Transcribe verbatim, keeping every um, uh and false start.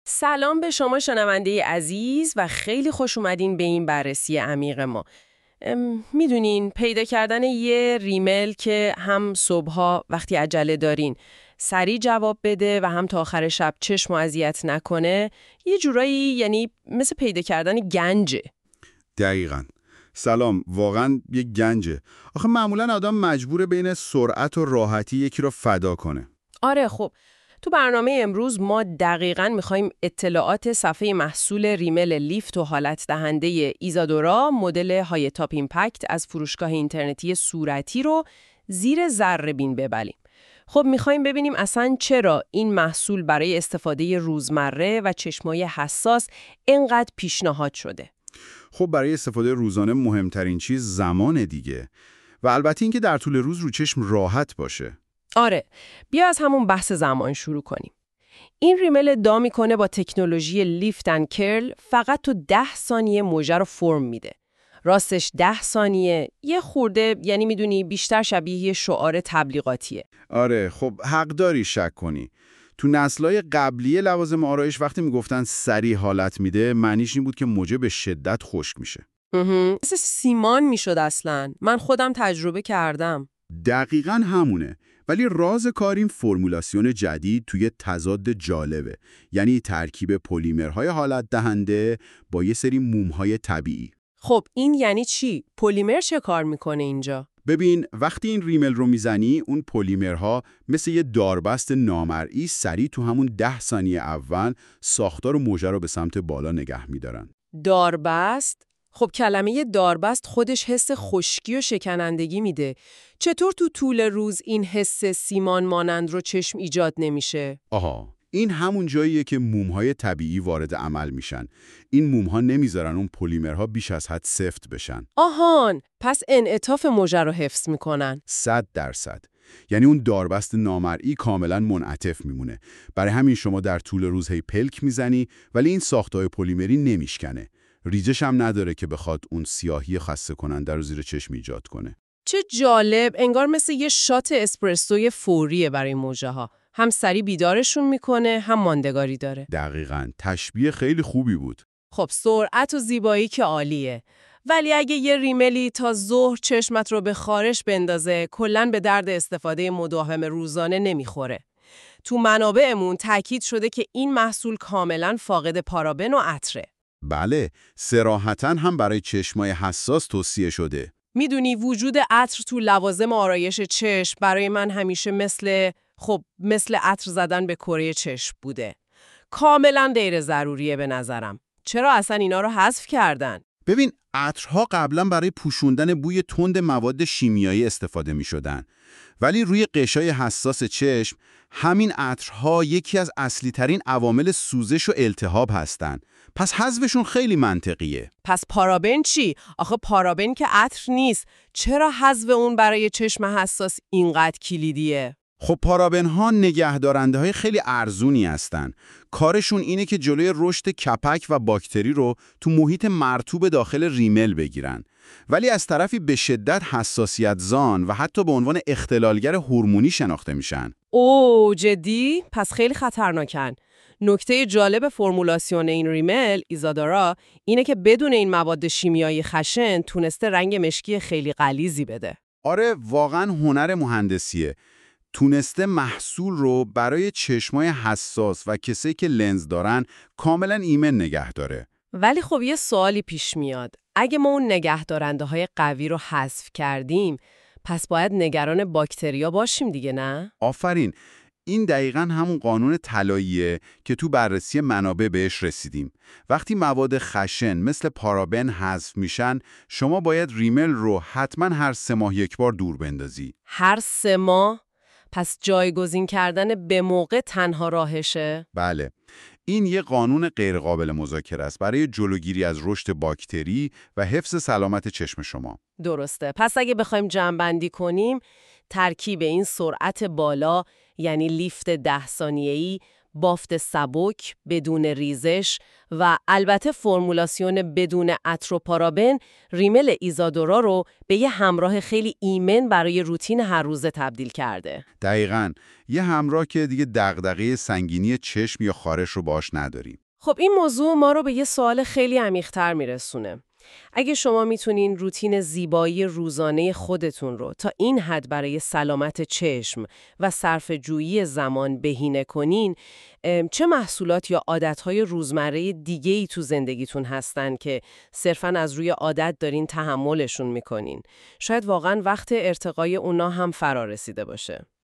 سلام به شما شنونده عزیز و خیلی خوش اومدین به این بررسی عمیق ما. ام، میدونین پیدا کردن یه ریمیل که هم صبحها وقتی عجله دارین سریع جواب بده و هم تا آخر شب چشم و اذیت نکنه یه جورایی یعنی مثل پیدا کردن گنجه. دقیقاً. سلام، واقعاً یه گنجه. آخه معمولاً آدم مجبوره بین سرعت و راحتی یکی رو فدا کنه. آره خب تو برنامه امروز ما دقیقاً می‌خوایم اطلاعات صفحه محصول ریمیل لیفت و حالت دهنده ایزادورا مدل های تاپ ایمپکت از فروشگاه اینترنتی صورتی رو زیر ذره‌بین ببریم. خب می‌خوایم ببینیم اصلاً چرا این محصول برای استفاده روزمره و چشمای حساس اینقدر پیشنهاد شده. خب برای استفاده روزانه مهمترین چیز زمان دیگه. و البته اینکه در طول روز رو چشم راحت باشه. آره، بیا از همون بحث زمان شروع کنیم. این ریمیل ادعا میکنه با تکنولوژی لیفت اند کرل فقط تو ده ثانیه موژه رو فرم میده. راستش ده ثانیه یه خورده، یعنی میدونی بیشتر شبیه شعار تبلیغاتیه. آره، خب حق داری شک کنی. تو نسل‌های قبلی لوازم آرایش وقتی میگفتن سریع حالت میده، معنیش این بود که موجه به شدت خشک میشه. مثل سیمان میشد اصلاً. من خودم تجربه کردم. دقیقاً همونه. ولی راز کار این فرمولاسیون جدید توی تضاد جالبه. یعنی ترکیب پلیمرهای حالت دهنده با یه سری موم‌های طبیعی. خب این یعنی چی؟ پلیمر چه کار میکنه اینجا؟ ببین، وقتی این ریمیل رو میزنی، اون پلیمرها مثل یه داربست نامرئی سریع تو همون ده ثانیه اول ساختار موژه رو به سمت بالا نگه میدارن. داربست؟ خب کلمه داربست خودش حس خشکی و شکنندگی میده. چطور تو طول روز این حس سیمان مانند رو چشم ایجاد نمیشه؟ آها، این همون جاییه که موم‌های طبیعی وارد عمل میشن. این موم‌ها نمیذارن اون پلیمرها بیش از حد سفت بشن. آهان، پس انعطاف موژه رو حفظ میکنن. صد درصد. یعنی اون داربست نامرئی کاملا منعطف میمونه. برای همین شما در طول روز هی پلک میزنی ولی این ساختای پلیمری نمیشکنه. ریزش هم نداره که بخواد اون سیاهی خسته کننده رو زیر چشم ایجاد کنه. چه جالب، انگار مثل یه شات اسپرسوی فوریه برای موژه ها. هم سریع بیدارشون میکنه، هم ماندگاری داره. دقیقاً، تشبیه خیلی خوبی بود. خب سرعت و زیبایی که عالیه. ولی اگه یه ریمیلی تا ظهر چشمت رو به خارش بندازه، کلاً به درد استفاده مداوم روزانه نمیخوره. تو منابعمون تاکید شده که این محصول کاملاً فاقد پارابن و عطره. بله، صراحتاً هم برای چشمای حساس توصیه شده. میدونی وجود عطر تو لوازم آرایش چشم برای من همیشه مثل خب مثل عطر زدن به کره چشم بوده. کاملاً غیر ضروریه به نظرم. چرا اصلا اینا رو حذف کردن؟ ببین، عطرها قبلا برای پوشوندن بوی تند مواد شیمیایی استفاده می شدن. ولی روی قشای حساس چشم، همین عطرها یکی از اصلی ترین عوامل سوزش و التهاب هستن. پس حذفشون خیلی منطقیه. پس پارابن چی؟ آخه پارابن که عطر نیست. چرا حذف اون برای چشم حساس اینقدر کلیدیه؟ خب پارابن ها نگهدارنده های خیلی ارزونی هستن. کارشون اینه که جلوی رشد کپک و باکتری رو تو محیط مرطوب داخل ریمیل بگیرن. ولی از طرفی به شدت حساسیت زان و حتی به عنوان اختلالگر هورمونی شناخته میشن. اوه جدی؟ پس خیلی خطرناکن. نکته جالب فرمولاسیون این ریمیل ایزادورا اینه که بدون این مواد شیمیایی خشن تونسته رنگ مشکی خیلی غلیظی بده. آره، واقعا هنر مهندسیه. تونسته محصول رو برای چشمای حساس و کسایی که لنز دارن کاملا ایمن نگه داره. ولی خب یه سوالی پیش میاد. اگه ما اون نگهدارنده های قوی رو حذف کردیم، پس باید نگران باکتریا باشیم دیگه، نه؟ آفرین. این دقیقاً همون قانون طلاییه که تو بررسی منابع بهش رسیدیم. وقتی مواد خشن مثل پارابن حذف میشن، شما باید ریمیل رو حتما هر سه ماه یک بار دور بندازی. هر سه ماه؟ پس جایگزین کردن به موقع تنها راهشه؟ بله. این یه قانون غیرقابل مذاکره است برای جلوگیری از رشد باکتری و حفظ سلامت چشم شما. درسته. پس اگه بخوایم جمع‌بندی کنیم، ترکیب این سرعت بالا یعنی لیفت ده ثانیه‌ای بافت سبک، بدون ریزش و البته فرمولاسیون بدون عطر و پارابن، ریمل ایزادورا رو به یه همراه خیلی ایمن برای روتین هر روزه تبدیل کرده. دقیقاً، یه همراه که دیگه دغدغه سنگینی چشم یا خارش رو باش نداریم. خب این موضوع ما رو به یه سوال خیلی عمیق‌تر میرسونه. اگه شما میتونین روتین زیبایی روزانه خودتون رو تا این حد برای سلامت چشم و صرفه‌جویی زمان بهینه کنین، چه محصولات یا عادتهای روزمره دیگه‌ای تو زندگیتون هستن که صرفاً از روی عادت دارین تحملشون میکنین؟ شاید واقعاً وقت ارتقای اونا هم فرا رسیده باشه.